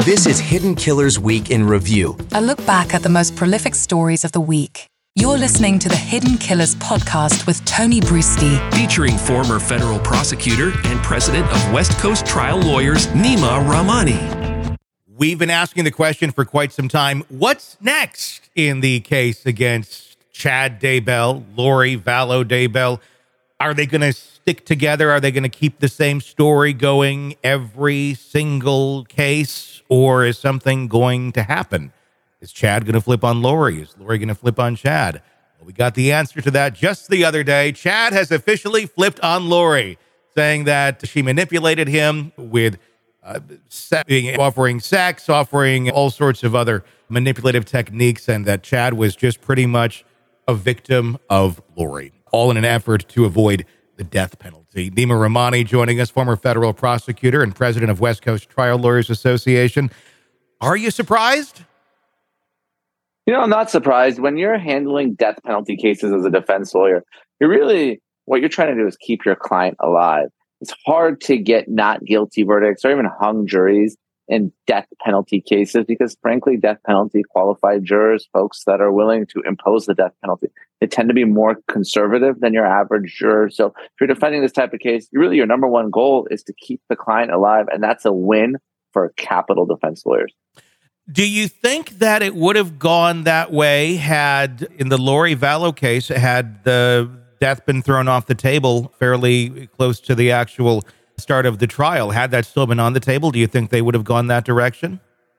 This is Hidden Killers Week in Review. A look back at the most prolific stories of the week. You're listening to the Hidden Killers podcast with Tony Bruschi. Featuring former federal prosecutor and president of West Coast Trial Lawyers, Nima Rahmani. We've been asking the question for quite some time. What's next in the case against Chad Daybell, Lori Vallow Daybell? Are they going to stick together? Are they going to keep the same story going every single case? Or is something going to happen? Is Chad going to flip on Lori? Is Lori going to flip on Chad? Well, we got the answer to that just the other day. Chad has officially flipped on Lori, saying that she manipulated him with offering sex, offering all sorts of other manipulative techniques, and that Chad was just pretty much a victim of Lori, all in an effort to avoid the death penalty. Nima Rahmani joining us, former federal prosecutor and president of West Coast Trial Lawyers Association. Are you surprised? I'm not surprised. When you're handling death penalty cases as a defense lawyer, what you're trying to do is keep your client alive. It's hard to get not guilty verdicts or even hung juries in death penalty cases because, frankly, death penalty qualified jurors, folks that are willing to impose the death penalty, they tend to be more conservative than your average juror. So if you're defending this type of case, your number one goal is to keep the client alive, and that's a win for capital defense lawyers. Do you think that it would have gone that way had, in the Lori Vallow case, had the death been thrown off the table fairly close to the actual start of the trial? Had that still been on the table, do you think they would have gone that direction?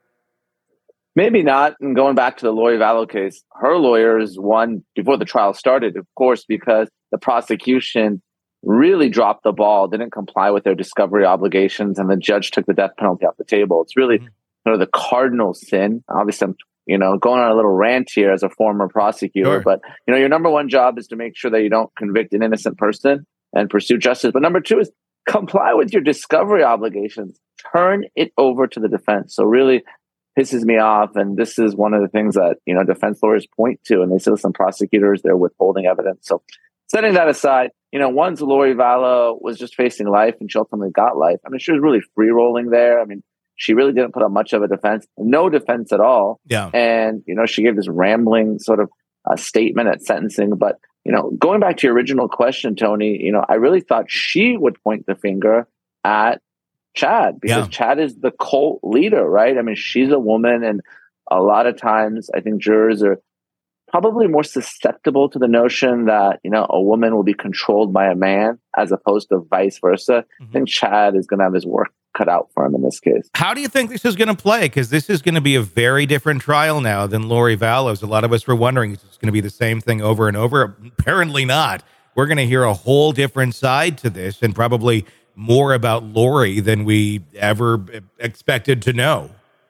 Maybe not. And going back to the Lori Vallow case, her lawyers won before the trial started, of course, because the prosecution really dropped the ball, didn't comply with their discovery obligations, and the judge took the death penalty off the table. It's really the cardinal sin. Obviously, I'm going on a little rant here as a former prosecutor, but your number one job is to make sure that you don't convict an innocent person and pursue justice. But number two is comply with your discovery obligations. Turn it over to the defense. So really pisses me off. And this is one of the things that, defense lawyers point to. And they say, listen, prosecutors, they're withholding evidence. So setting that aside, once Lori Vallow was just facing life and she ultimately got life. I mean, she was really free rolling there. I mean, she really didn't put up much of a defense, no defense at all. Yeah. And, she gave this rambling sort of statement at sentencing. But, going back to your original question, Tony, I really thought she would point the finger at Chad because Chad is the cult leader, right? I mean, she's a woman. And a lot of times I think jurors are probably more susceptible to the notion that, a woman will be controlled by a man as opposed to vice versa. I think Chad is going to have his work cut out for him in this case. How do you think this is going to play? Because this is going to be a very different trial now than Lori Vallow's. A lot of us were wondering, is this going to be the same thing over and over? Apparently not. We're going to hear a whole different side to this and probably more about Lori than we ever expected to know.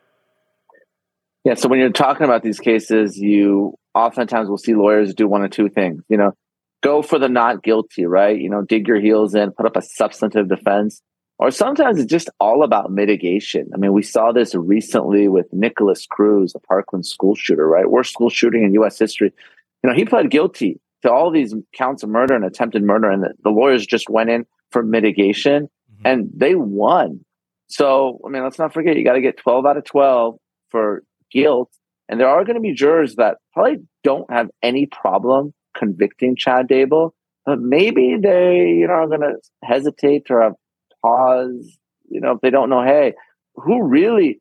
Yeah, so when you're talking about these cases, you oftentimes will see lawyers do one of two things. Go for the not guilty, right? Dig your heels in, put up a substantive defense. Or sometimes it's just all about mitigation. I mean, we saw this recently with Nicholas Cruz, a Parkland school shooter, right? Worst school shooting in U.S. history. He pled guilty to all these counts of murder and attempted murder, and the lawyers just went in for mitigation, and they won. So, I mean, let's not forget, you got to get 12 out of 12 for guilt, and there are going to be jurors that probably don't have any problem convicting Chad Daybell, but maybe they, are going to hesitate or have pause, if they don't know, hey, who really,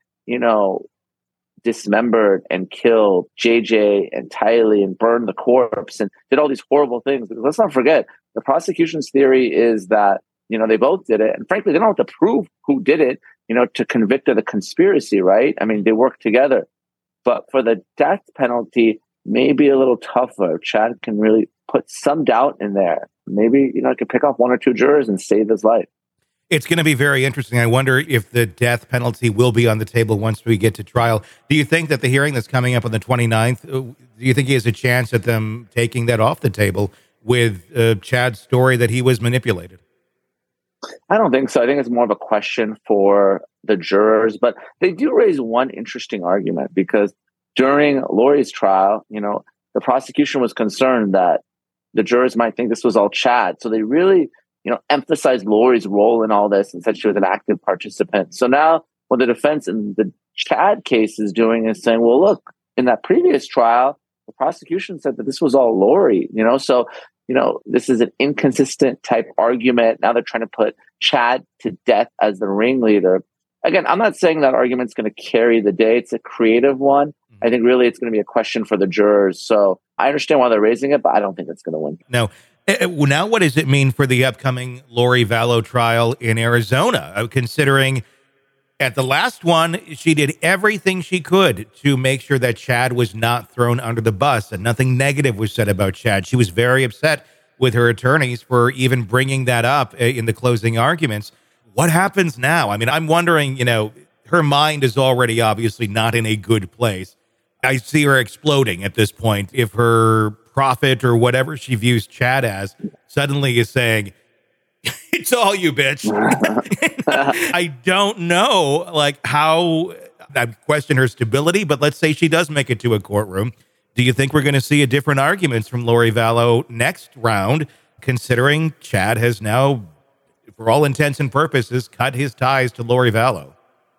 dismembered and killed JJ and Tylee and burned the corpse and did all these horrible things. Because let's not forget, the prosecution's theory is that, they both did it. And frankly, they don't have to prove who did it, to convict of the conspiracy, right? I mean, they work together. But for the death penalty, maybe a little tougher. Chad can really put some doubt in there. Maybe, I could pick off one or two jurors and save his life. It's going to be very interesting. I wonder if the death penalty will be on the table once we get to trial. Do you think that the hearing that's coming up on the 29th, do you think he has a chance at them taking that off the table with Chad's story that he was manipulated? I don't think so. I think it's more of a question for the jurors, but they do raise one interesting argument because during Lori's trial, the prosecution was concerned that the jurors might think this was all Chad. So they really emphasized Lori's role in all this and said she was an active participant. So now when the defense and the Chad case is doing is saying, well, look, in that previous trial, the prosecution said that this was all Lori, so, this is an inconsistent type argument. Now they're trying to put Chad to death as the ringleader. Again, I'm not saying that argument's going to carry the day. It's a creative one. I think really it's going to be a question for the jurors. So I understand why they're raising it, but I don't think it's going to win. No. Now, what does it mean for the upcoming Lori Vallow trial in Arizona? Considering at the last one, she did everything she could to make sure that Chad was not thrown under the bus and nothing negative was said about Chad. She was very upset with her attorneys for even bringing that up in the closing arguments. What happens now? I mean, I'm wondering, her mind is already obviously not in a good place. I see her exploding at this point. If her prophet or whatever she views Chad as suddenly is saying, it's all you, bitch. I don't know, how I question her stability, but let's say she does make it to a courtroom. Do you think we're going to see a different arguments from Lori Vallow next round, considering Chad has now, for all intents and purposes, cut his ties to Lori Vallow?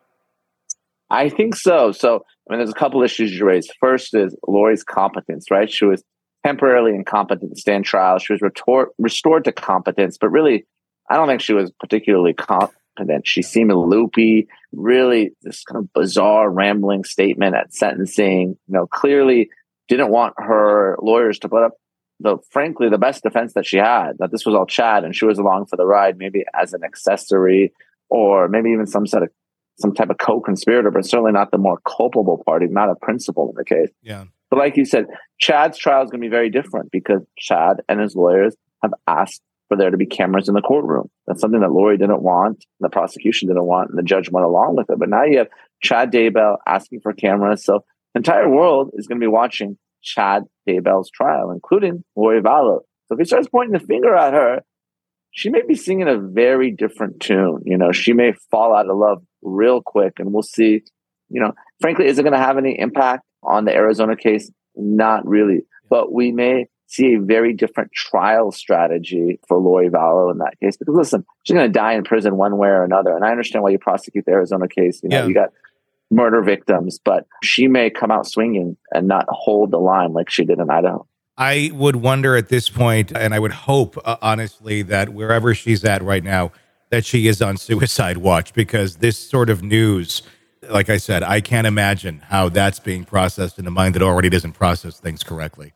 I think so. So, there's a couple issues you raised. First is Lori's competence, right? She was temporarily incompetent to stand trial. She was restored to competence, but really, I don't think she was particularly competent. She seemed loopy, really this kind of bizarre, rambling statement at sentencing. Clearly didn't want her lawyers to put up frankly, the best defense that she had, that this was all Chad and she was along for the ride, maybe as an accessory or maybe even some type of co-conspirator, but certainly not the more culpable party, not a principal in the case. Yeah. But like you said, Chad's trial is going to be very different because Chad and his lawyers have asked for there to be cameras in the courtroom. That's something that Lori didn't want, the prosecution didn't want, and the judge went along with it. But now you have Chad Daybell asking for cameras. So the entire world is going to be watching Chad Daybell's trial, including Lori Vallow. So if he starts pointing the finger at her, she may be singing a very different tune. She may fall out of love real quick, and we'll see. Frankly, is it going to have any impact on the Arizona case? Not really, but we may see a very different trial strategy for Lori Vallow in that case. Because listen, she's going to die in prison one way or another, and I understand why you prosecute the Arizona case. You got murder victims, but she may come out swinging and not hold the line like she did in Idaho. I would wonder at this point, and I would hope, honestly, that wherever she's at right now, that she is on suicide watch, because this sort of news, like I said, I can't imagine how that's being processed in a mind that already doesn't process things correctly.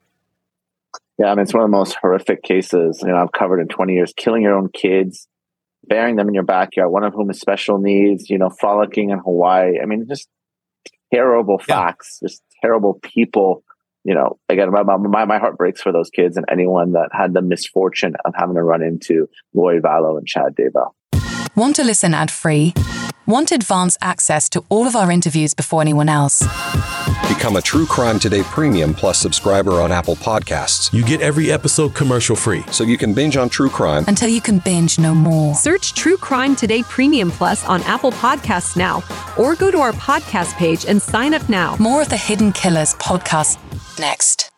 Yeah, it's one of the most horrific cases I've covered in 20 years. Killing your own kids, burying them in your backyard, one of whom has special needs, frolicking in Hawaii. Just terrible facts, just terrible people. Again, my heart breaks for those kids and anyone that had the misfortune of having to run into Lori Vallow and Chad Daybell. Want to listen ad-free? Want advanced access to all of our interviews before anyone else? Become a True Crime Today Premium Plus subscriber on Apple Podcasts. You get every episode commercial-free, so you can binge on true crime until you can binge no more. Search True Crime Today Premium Plus on Apple Podcasts now, or go to our podcast page and sign up now. More of the Hidden Killers podcast next.